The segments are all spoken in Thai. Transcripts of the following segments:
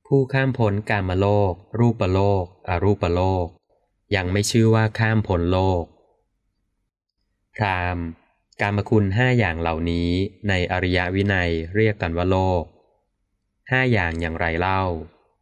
ผู้ข้ามพ้นกามโลกรูปโลกอรูปโลกยังไม่ชื่อว่าข้ามพ้นโลกพราหมณ์กามคุณ5อย่างเหล่านี้ในอริยวินัยเรียกกันว่าโลก5อย่างอย่างไรเล่า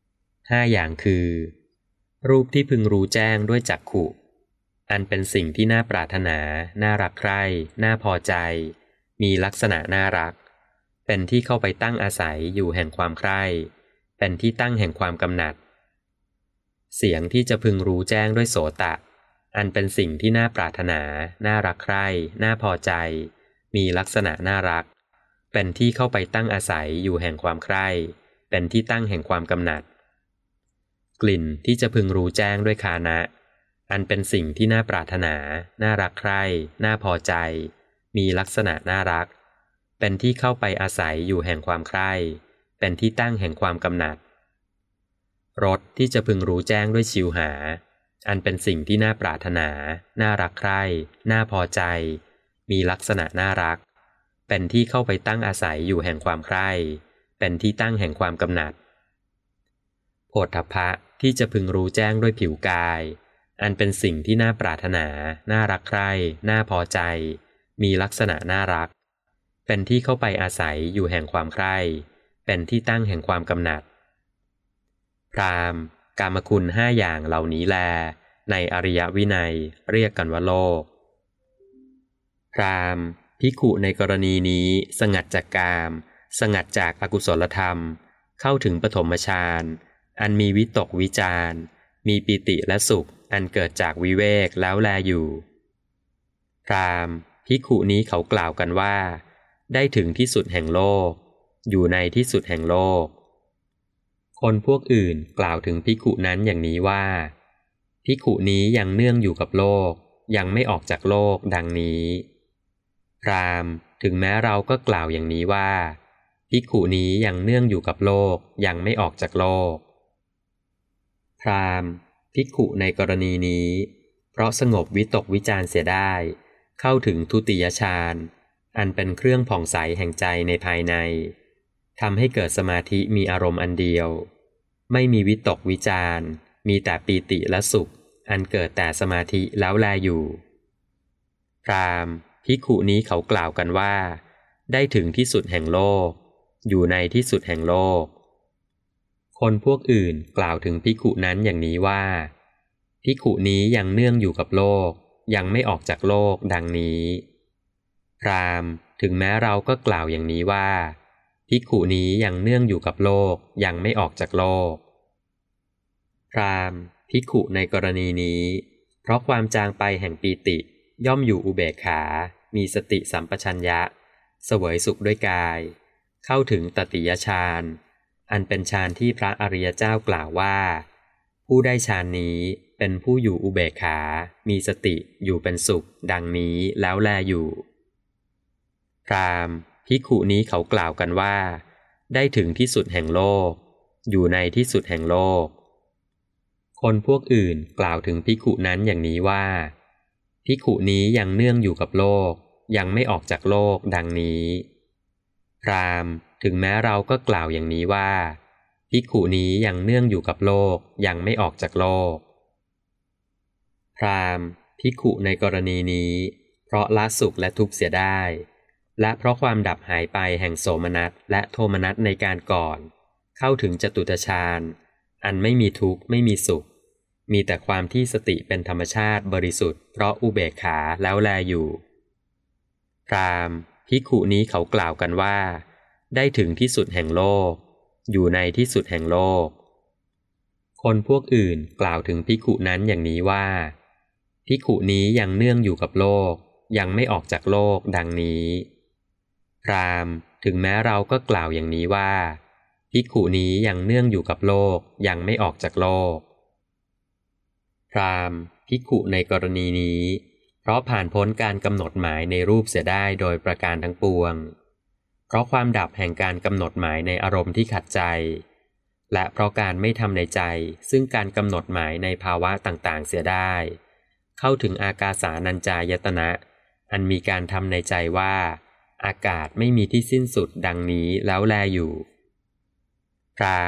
5อย่างคือรูปที่พึงรู้แจ้งด้วยจักขุอันเป็นสิ่งที่น่าปรารถนาน่ารักใคร่น่าพอใจมีลักษณะน่ารักเป็นที่เข้าไปตั้งอาศัยอยู่แห่งความใคร่เป็นที่ตั้งแห่งความกำหนัดเสียงที่จะพึงรู้แจ้งด้วยโสตะอันเป็นสิ่งที่น่าปรารถนาน่ารักใคร่น่าพอใจมีลักษณะน่ารักเป็นที่เข้าไปตั้งอาศัยอยู่แห่งความใคร่เป็นที่ตั้งแห่งความกำหนัดกลิ่นที่จะพึงรู้แจ้งด้วยคานะอันเป็นสิ่งที่น่าปรารถนาน่ารักใคร่น่าพอใจมีลักษณะน่ารักเป็นที่เข้าไปอาศัยอยู่แห่งความใคร่เป็นที่ตั้งแห่งความกำหนัดรสที่จะพึงรู้แจ้งด้วยชิวหาอันเป็นสิ่งที่น่าปรารถนาน่ารักใคร่น่าพอใจมีลักษณะน่ารักเป็นที่เข้าไปตั้งอาศัยอยู่แห่งความใคร่เป็นที่ตั้งแห่งความกำหนัดโผฏฐัพพะที่จะพึงรู้แจ้งด้วยผิวกายอันเป็นสิ่งที่น่าปรารถนาน่ารักใคร่น่าพอใจมีลักษณะน่ารักเป็นที่เข้าไปอาศัยอยู่แห่งความใคร่เป็นที่ตั้งแห่งความกำหนัดพราหมณ์กามคุณ5อย่างเหล่านี้แลในอริยวินัยเรียกกันว่าโลกพราหมณ์ภิกขุในกรณีนี้สงัดจากกามสงัดจากอกุศลธรรมเข้าถึงปฐมฌานอันมีวิตกวิจารมีปิติและสุขอันเกิดจากวิเวกแล้วแลอยู่พราหมณ์ภิกขุนี้เขากล่าวกันว่าได้ถึงที่สุดแห่งโลกอยู่ในที่สุดแห่งโลกคนพวกอื่นกล่าวถึงภิกขุนั้นอย่างนี้ว่าภิกขุนี้ยังเนื่องอยู่กับโลกยังไม่ออกจากโลกดังนี้พราหมณ์ถึงแม้เราก็กล่าวอย่างนี้ว่าภิกขุนี้ยังเนื่องอยู่กับโลกยังไม่ออกจากโลกพราหมณ์ภิกขุในกรณีนี้เพราะสงบวิตกวิจารเสียได้เข้าถึงทุติยฌานอันเป็นเครื่องผ่องใสแห่งใจในภายในทำให้เกิดสมาธิมีอารมณ์อันเดียวไม่มีวิตกวิจารมีแต่ปีติและสุขอันเกิดแต่สมาธิแล้วแลอยู่พราหมณ์ภิกขุนี้เขากล่าวกันว่าได้ถึงที่สุดแห่งโลกอยู่ในที่สุดแห่งโลกคนพวกอื่นกล่าวถึงภิกขุนั้นอย่างนี้ว่าภิกขุนี้ยังเนื่องอยู่กับโลกยังไม่ออกจากโลกดังนี้พราหมณ์ถึงแม้เราก็กล่าวอย่างนี้ว่าภิกขุนี้ยังเนื่องอยู่กับโลกยังไม่ออกจากโลกพราหมณ์ภิกขุในกรณีนี้เพราะความจางไปแห่งปีติย่อมอยู่อุเบกขามีสติสัมปชัญญะเสวยสุขด้วยกายเข้าถึงตติยฌานอันเป็นฌานที่พระอริยเจ้ากล่าวว่าผู้ได้ฌานนี้เป็นผู้อยู่อุเบกขามีสติอยู่เป็นสุขดังนี้แล้วแลอยู่พราหมณ์ภิกขุนี้เขากล่าวกันว่าได้ถึงที่สุดแห่งโลกอยู่ในที่สุดแห่งโลกคนพวกอื่นกล่าวถึงภิกขุนั้นอย่างนี้ว่าภิกขุนี้ยังเนื่องอยู่กับโลกยังไม่ออกจากโลกดังนี้พราหมณ์ถึงแม้เราก็กล่าวอย่างนี้ว่าภิกขุนี้ยังเนื่องอยู่กับโลกยังไม่ออกจากโลกพราหมณ์ภิกขุในกรณีนี้เพราะละสุขและทุกข์เสียได้และเพราะความดับหายไปแห่งโสมนัสและโทมนัสในการก่อนเข้าถึงจตุตฌานอันไม่มีทุกข์ไม่มีสุขมีแต่ความที่สติเป็นธรรมชาติบริสุทธิ์เพราะอุเบกขาแล้วแลอยู่พราหมณ์ภิกขุนี้เขากล่าวกันว่าได้ถึงที่สุดแห่งโลกอยู่ในที่สุดแห่งโลกคนพวกอื่นกล่าวถึงภิกขุนั้นอย่างนี้ว่าภิกขุนี้ยังเนื่องอยู่กับโลกยังไม่ออกจากโลกดังนี้พราหมณ์ถึงแม้เราก็กล่าวอย่างนี้ว่าภิกขุนี้ยังเนื่องอยู่กับโลกยังไม่ออกจากโลกพราหมณ์ภิกขุในกรณีนี้เพราะผ่านพ้นการกำหนดหมายในรูปเสียได้โดยประการทั้งปวงเพราะความดับแห่งการกำหนดหมายในอารมณ์ที่ขัดใจและเพราะการไม่ทำในใจซึ่งการกำหนดหมายในภาวะต่างๆเสียได้เข้าถึงอากาสานัญจายตนะอันมีการทำในใจว่าอากาศไม่มีที่สิ้นสุดดังนี้แล้วแลอยู่พราหมณ์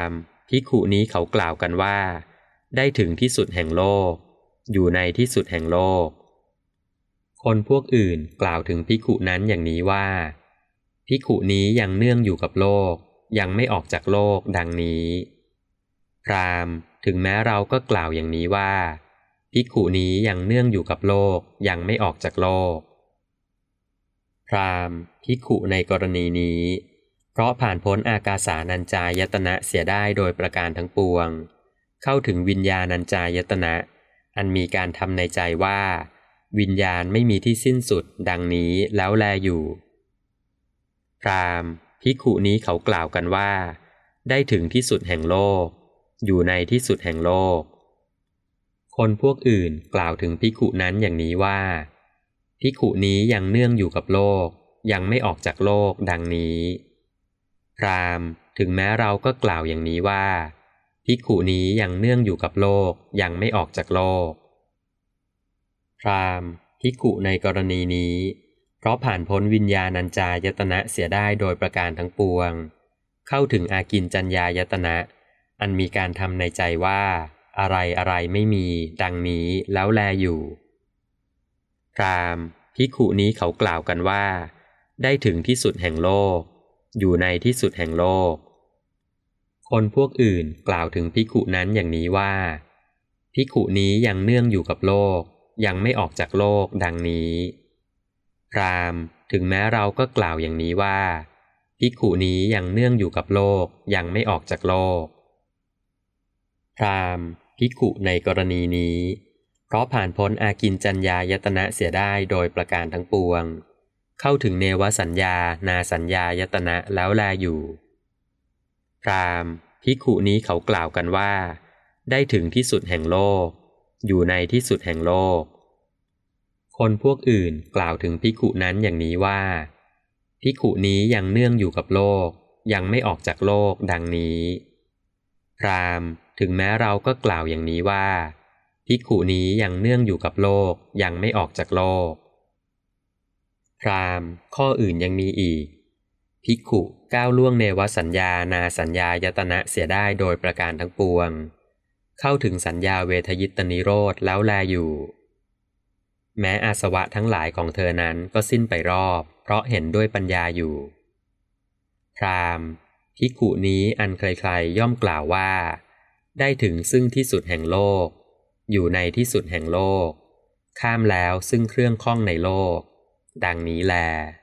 ภิกขุนี้เขากล่าวกันว่าได้ถึงที่สุดแห่งโลกอยู่ในที่สุดแห่งโลกคนพวกอื่นกล่าวถึงภิกขุนั้นอย่างนี้ว่าภิกขุนี้ยังเนื่องอยู่กับโลกยังไม่ออกจากโลกดังนี้พราหมณ์ถึงแม้เราก็กล่าวอย่างนี้ว่าภิกขุนี้ยังเนื่องอยู่กับโลกยังไม่ออกจากโลกพราหมณ์ภิกขุในกรณีนี้เพราะผ่านพ้นอากาสานัญจายตนะเสียได้โดยประการทั้งปวงเข้าถึงวิญญาณัญจายตนะอันมีการทำในใจว่าวิญญาณไม่มีที่สิ้นสุดดังนี้แล้วแลอยู่พราหมณ์ภิกขุนี้เขากล่าวกันว่าได้ถึงที่สุดแห่งโลกอยู่ในที่สุดแห่งโลกคนพวกอื่นกล่าวถึงภิกขุนั้นอย่างนี้ว่าภิกขุนี้ยังเนื่องอยู่กับโลกยังไม่ออกจากโลกดังนี้พราหมณ์ถึงแม้เราก็กล่าวอย่างนี้ว่าภิกขุนี้ยังเนื่องอยู่กับโลกยังไม่ออกจากโลกพราหมณ์ภิกขุในกรณีนี้เพราะผ่านพ้นวิญญาณัญจายตนะเสียได้โดยประการทั้งปวงเข้าถึงอากินจัญญายตนะอันมีการทำในใจว่าอะไรอะไรไม่มีดังนี้แล้วแลอยู่พราหมณ์ภิกขุนี้เขากล่าวกันว่าได้ถึงที่สุดแห่งโลกอยู่ในที่สุดแห่งโลกคนพวกอื่นกล่าวถึงภิกขุนั้นอย่างนี้ว่าภิกขุนี้ยังเนื่องอยู่กับโลกยังไม่ออกจากโลกดังนี้พราหมณ์ถึงแม้เราก็กล่าวอย่างนี้ว่าภิกขุนี้ยังเนื่องอยู่กับโลกยังไม่ออกจากโลกพราหมณ์ภิกขุในกรณีนี้เพราะผ่านพ้นอากินจัญญายตนะเสียได้โดยประการทั้งปวงเข้าถึงเนวสัญญานาสัญญายตนะแล้วแลอยู่พราหมณ์ภิกขุนี้เขากล่าวกันว่าได้ถึงที่สุดแห่งโลกอยู่ในที่สุดแห่งโลกคนพวกอื่นกล่าวถึงภิกขุนั้นอย่างนี้ว่าภิกขุนี้ยังเนื่องอยู่กับโลกยังไม่ออกจากโลกดังนี้พราหมณ์ถึงแม้เราก็กล่าวอย่างนี้ว่าภิกขุนี้ยังเนื่องอยู่กับโลกยังไม่ออกจากโลกพราหมณ์ข้ออื่นยังมีอีกภิกขุก้าวล่วงเนวสัญญานาสัญญายตนะเสียได้โดยประการทั้งปวงเข้าถึงสัญญาเวทยิตนิโรธแล้วแลอยู่แม้อาสวะทั้งหลายของเธอนั้นก็สิ้นไปรอบเพราะเห็นด้วยปัญญาอยู่พราหมณ์ภิกขุนี้อันใครๆย่อมกล่าวว่าได้ถึงซึ่งที่สุดแห่งโลกอยู่ในที่สุดแห่งโลกข้ามแล้วซึ่งเครื่องข้องในโลกดังนี้แล